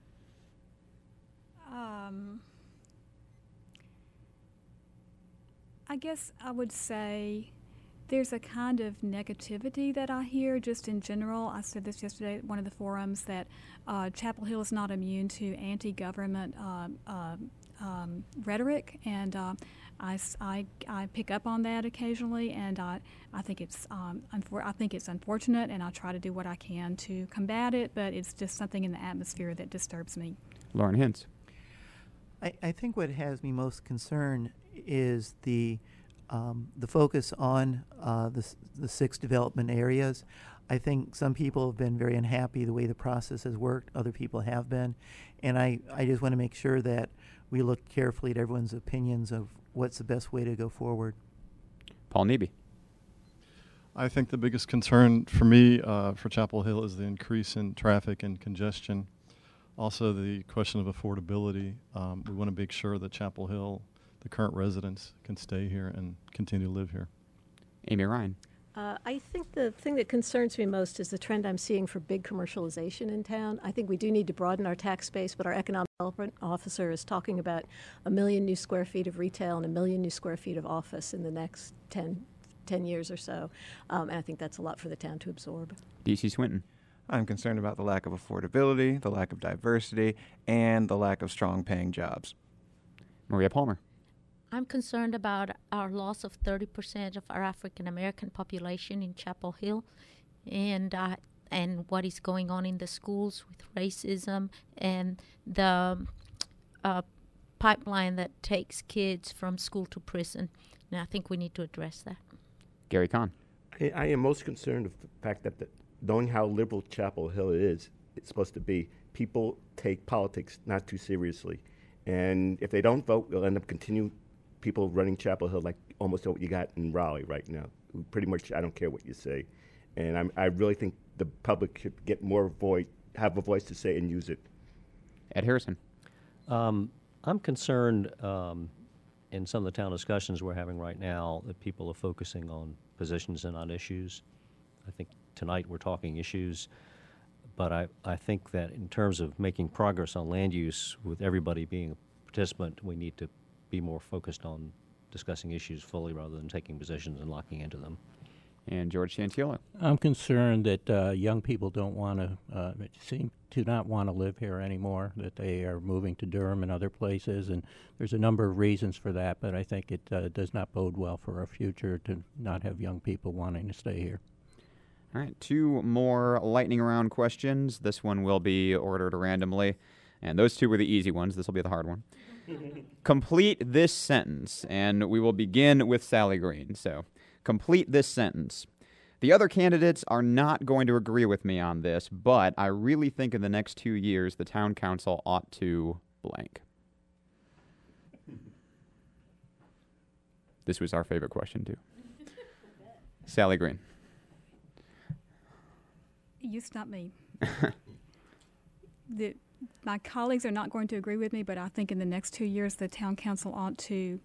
I guess I would say there's a kind of negativity that I hear just in general. I said this yesterday at one of the forums that Chapel Hill is not immune to anti-government rhetoric, and I pick up on that occasionally, and I think it's I think it's unfortunate, and I try to do what I can to combat it, but it's just something in the atmosphere that disturbs me. Lauren Hintz. I think what has me most concerned is the focus on the 6 development areas. I think some people have been very unhappy the way the process has worked. Other people have been. And I just want to make sure that we look carefully at everyone's opinions of what's the best way to go forward. Paul Neby. I think the biggest concern for me for Chapel Hill is the increase in traffic and congestion. Also, the question of affordability. We want to make sure that Chapel Hill, the current residents, can stay here and continue to live here. Amy Ryan. I think the thing that concerns me most is the trend I'm seeing for big commercialization in town. I think we do need to broaden our tax base, but our economic development officer is talking about 1 million new square feet of retail and 1 million new square feet of office in the next 10 years or so. And I think that's a lot for the town to absorb. D.C. Swinton. I'm concerned about the lack of affordability, the lack of diversity, and the lack of strong paying jobs. Maria Palmer. I'm concerned about our loss of 30% of our African American population in Chapel Hill, and what is going on in the schools with racism and the pipeline that takes kids from school to prison. And I think we need to address that. Gary Kahn. I am most concerned with the fact that knowing how liberal Chapel Hill is, it's supposed to be, people take politics not too seriously. And if they don't vote, we'll end up continuing people running Chapel Hill like almost what you got in Raleigh right now. Pretty much, I don't care what you say. And I really think the public should get more have a voice to say and use it. Ed Harrison. I'm concerned in some of the town discussions we're having right now that people are focusing on positions and not issues. I think tonight we're talking issues, but I think that in terms of making progress on land use with everybody being a participant, we need to be more focused on discussing issues fully rather than taking positions and locking into them. And George Santillo. I'm concerned that young people don't want to, seem to not want to live here anymore, that they are moving to Durham and other places, and there's a number of reasons for that, but I think it does not bode well for our future to not have young people wanting to stay here. All right, 2 more lightning round questions. This one will be ordered randomly, and those 2 were the easy ones. This will be the hard one. Complete this sentence, and we will begin with Sally Green. So, complete this sentence. The other candidates are not going to agree with me on this, but I really think in the next 2 years the town council ought to blank. This was our favorite question, too. Sally Green. You stumped me. My colleagues are not going to agree with me, but I think in the next 2 years the town council ought to.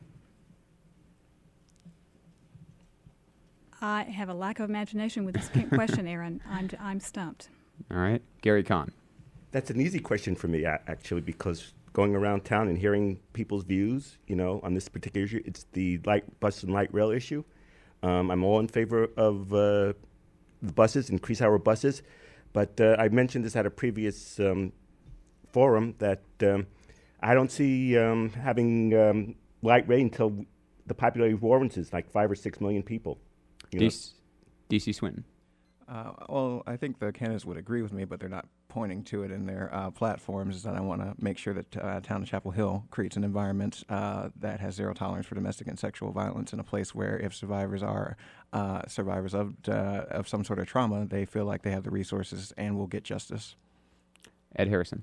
I have a lack of imagination with this question, Aaron. I'm stumped. All right, Gary Kahn. That's an easy question for me, actually, because going around town and hearing people's views, on this particular issue, it's the bus and light rail issue. I'm all in favor of the buses, increase our buses, but I mentioned this at a previous forum that I don't see having light rail until the population warrants is like 5 or 6 million people. D.C. Swinton. Well, I think the candidates would agree with me, but they're not pointing to it in their platforms. And I want to make sure that town of Chapel Hill creates an environment that has zero tolerance for domestic and sexual violence, in a place where if survivors are survivors of some sort of trauma, they feel like they have the resources and will get justice. Ed Harrison.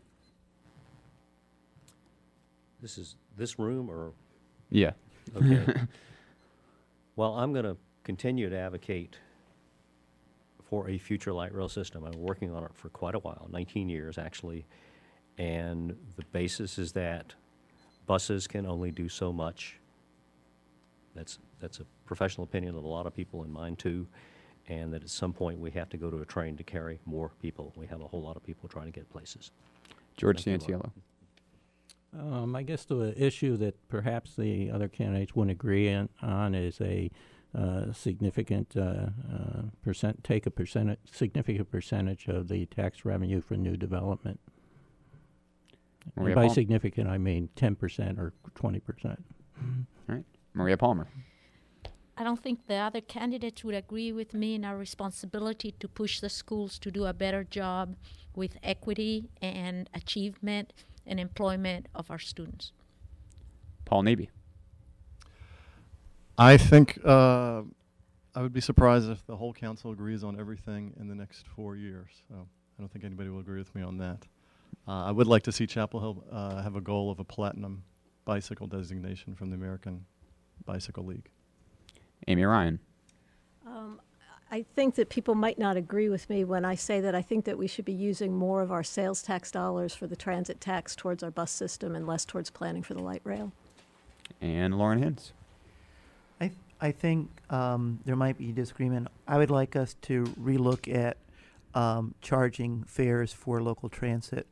This is this room or? Yeah. Okay. Well, I'm going to continue to advocate for a future light rail system. I'm working on it for quite a while, 19 years actually, and the basis is that buses can only do so much. That's a professional opinion of a lot of people, and mine too, and that at some point we have to go to a train to carry more people. We have a whole lot of people trying to get places. George Santillo. I guess the issue that perhaps the other candidates wouldn't agree on is a significant significant percentage of the tax revenue for new development. Maria And by Palmer. significant, I mean 10% or 20%. All right. Maria Palmer. I don't think the other candidates would agree with me in our responsibility to push the schools to do a better job with equity and achievement and employment of our students. Paul Neby. I think I would be surprised if the whole council agrees on everything in the next 4 years. So I don't think anybody will agree with me on that. I would like to see Chapel Hill have a goal of a platinum bicycle designation from the American Bicycle League. Amy Ryan. I think that people might not agree with me when I say that I think that we should be using more of our sales tax dollars for the transit tax towards our bus system and less towards planning for the light rail. And Lauren Hintz. I think there might be disagreement. I would like us to relook at charging fares for local transit.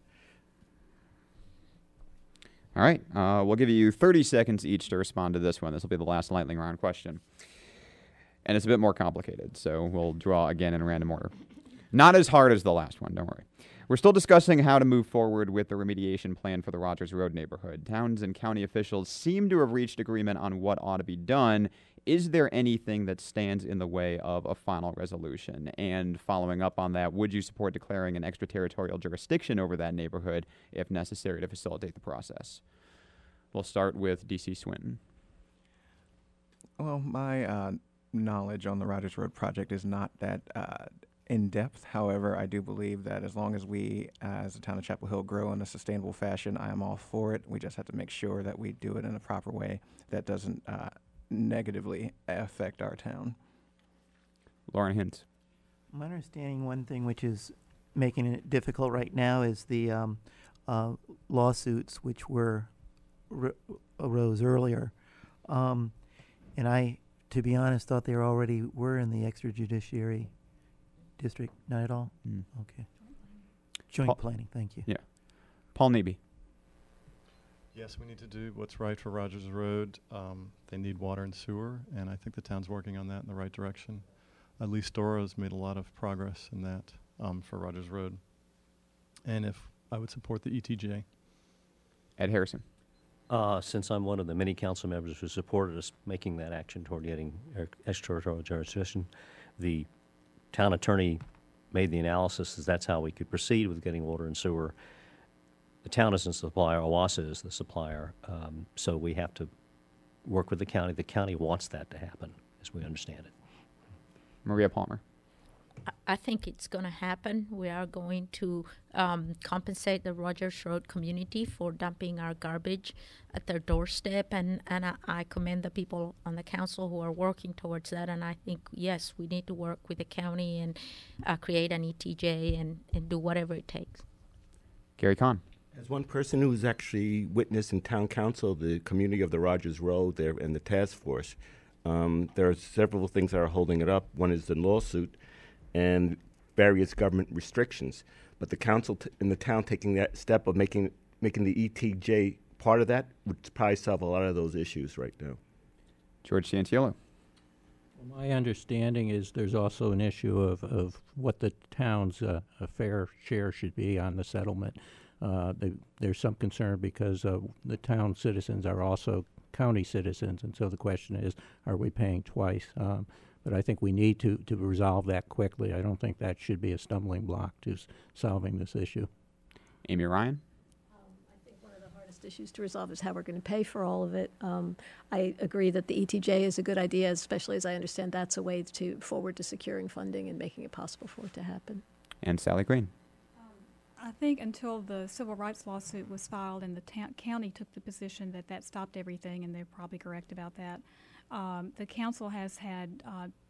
All right. We'll give you 30 seconds each to respond to this one. This will be the last lightning round question. And it's a bit more complicated, so we'll draw again in random order. Not as hard as the last one, don't worry. We're still discussing how to move forward with the remediation plan for the Rogers Road neighborhood. Towns and county officials seem to have reached agreement on what ought to be done. Is there anything that stands in the way of a final resolution? And following up on that, would you support declaring an extraterritorial jurisdiction over that neighborhood if necessary to facilitate the process? We'll start with D.C. Swinton. Well, my knowledge on the Rogers Road project is not that in depth. However, I do believe that as long as we, as the town of Chapel Hill, grow in a sustainable fashion, I am all for it. We just have to make sure that we do it in a proper way that doesn't negatively affect our town. Lauren Hintz. My understanding, one thing which is making it difficult right now is the lawsuits which arose earlier. And I, to be honest, thought they already were in the extrajudiciary district. Not at all? Okay. Joint planning, thank you. Yeah. Paul Neby. Yes, we need to do what's right for Rogers Road. They need water and sewer, and I think the town's working on that in the right direction. Lee Storo's made a lot of progress in that for Rogers Road. And if I would support the ETJ. Ed Harrison. Since I'm one of the many council members who supported us making that action toward getting extraterritorial jurisdiction, the town attorney made the analysis that that's how we could proceed with getting water and sewer. The town isn't the supplier, OWASA is the supplier, so we have to work with the county. The county wants that to happen, as we understand it. Maria Palmer. I think it's going to happen. We are going to compensate the Rogers Road community for dumping our garbage at their doorstep, and I commend the people on the council who are working towards that, and I think, yes, we need to work with the county and create an ETJ and do whatever it takes. Gary Kahn. As one person who's actually witnessed in town council the community of the Rogers Road there and the task force, there are several things that are holding it up. One is the lawsuit and various government restrictions. But the council in the town taking that step of making the ETJ part of that would probably solve a lot of those issues right now. George Santiello. Well, my understanding is there's also an issue of what the town's a fair share should be on the settlement. There's some concern because the town citizens are also county citizens, and so the question is, are we paying twice? But I think we need to resolve that quickly. I don't think that should be a stumbling block to solving this issue. Amy Ryan. I think one of the hardest issues to resolve is how we're going to pay for all of it. I agree that the ETJ is a good idea, especially as I understand that's a way to forward to securing funding and making it possible for it to happen. And Sally Green. I think until the civil rights lawsuit was filed and the county took the position that that stopped everything, and they're probably correct about that, the council has had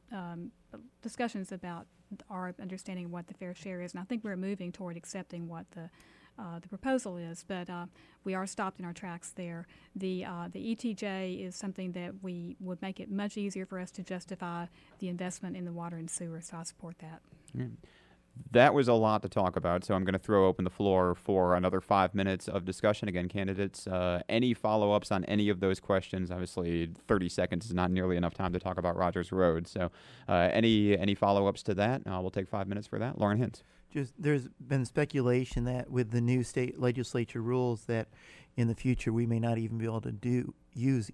discussions about our understanding of what the fair share is, and I think we're moving toward accepting what the proposal is, but we are stopped in our tracks there. The ETJ is something that we would make it much easier for us to justify the investment in the water and sewer, so I support that. Yeah. That was a lot to talk about, so I'm going to throw open the floor for another 5 minutes of discussion. Again, candidates, any follow-ups on any of those questions? Obviously, 30 seconds is not nearly enough time to talk about Rogers Road. So any follow-ups to that? We'll take 5 minutes for that. Lauren Hintz. There's been speculation that with the new state legislature rules that in the future we may not even be able to use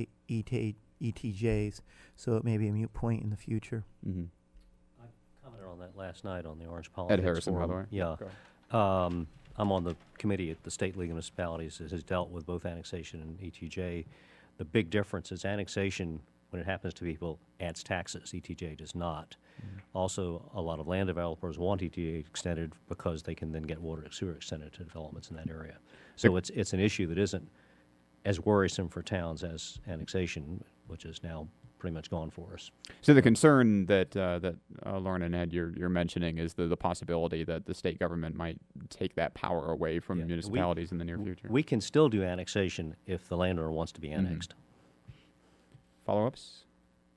ETJs, so it may be a moot point in the future. Mm-hmm. Commented on that last night on the Orange Politics Ed Harrison, Forum. by the way. Yeah. I'm on the committee at the State League of Municipalities that has dealt with both annexation and ETJ. The big difference is annexation, when it happens to people, adds taxes. ETJ does not. Also, a lot of land developers want ETJ extended because they can then get water and sewer extended to developments in that area. So it's an issue that isn't as worrisome for towns as annexation, which is now pretty much gone for us. So the concern that Lauren and Ed you're mentioning is the possibility that the state government might take that power away from municipalities in the near future. We can still do annexation if the landowner wants to be annexed. Follow-ups?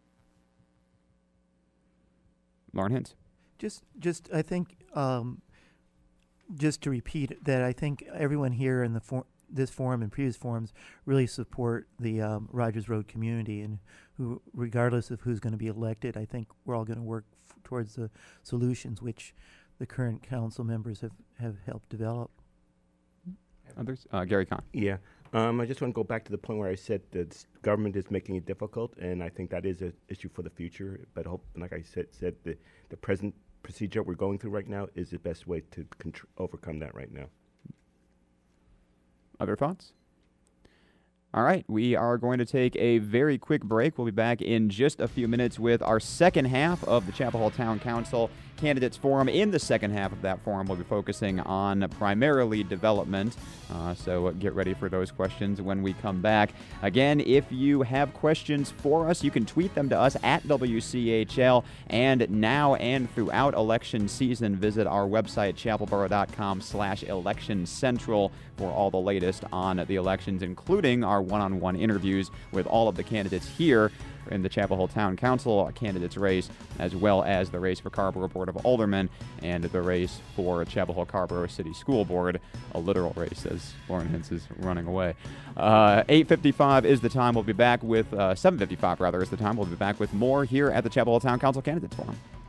Lauren Hintz. Just I think just to repeat that I think everyone here in this forum and previous forums really support the Rogers Road community, and who, regardless of who's going to be elected, I think we're all going to work towards the solutions which the current council members have helped develop. Others? Gary Kahn. Yeah. I just want to go back to the point where I said that government is making it difficult, and I think that is an issue for the future. But I hope, like I said the present procedure we're going through right now is the best way to overcome that right now. Other thoughts? All right, we are going to take a very quick break. We'll be back in just a few minutes with our second half of the Chapel Hill Town Council Candidates Forum. In the second half of that forum, we'll be focusing on primarily development. So get ready for those questions when we come back. Again, if you have questions for us, you can tweet them to us at WCHL. And now and throughout election season, visit our website, chapelboro.com/electioncentral for all the latest on the elections, including our one-on-one interviews with all of the candidates here in the Chapel Hill Town Council candidates race, as well as the race for Carrboro Board of Aldermen and the race for Chapel Hill Carrboro City School Board, a literal race as Lauren Hintz is running away. 8:55 is the time. We'll be back with 7:55 rather is the time. We'll be back with more here at the Chapel Hill Town Council Candidates Forum.